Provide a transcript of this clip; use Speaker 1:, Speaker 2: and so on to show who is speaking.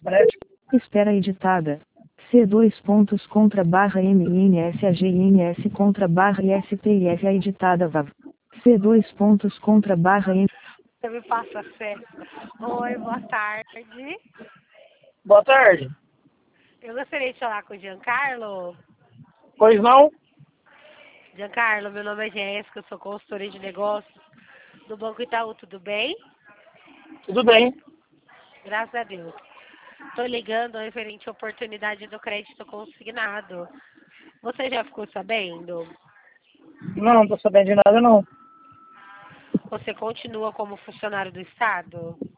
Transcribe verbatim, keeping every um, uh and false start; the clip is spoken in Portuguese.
Speaker 1: Brett.
Speaker 2: Espera editada. C dois pontos contra barra M N S A G N S contra barra I S P I F A editada V A V. C dois pontos contra barra M.
Speaker 3: Você me passa fé. Oi, boa tarde.
Speaker 1: Boa tarde.
Speaker 3: Eu gostaria de falar com o Giancarlo.
Speaker 1: Pois não?
Speaker 3: Giancarlo, meu nome é Jéssica, eu sou consultora de negócios do Banco Itaú, tudo bem?
Speaker 1: Tudo bem.
Speaker 3: Graças a Deus. Estou ligando referente à oportunidade do crédito consignado. Você já ficou sabendo?
Speaker 1: Não, não tô sabendo de nada não.
Speaker 3: Você continua como funcionário do Estado?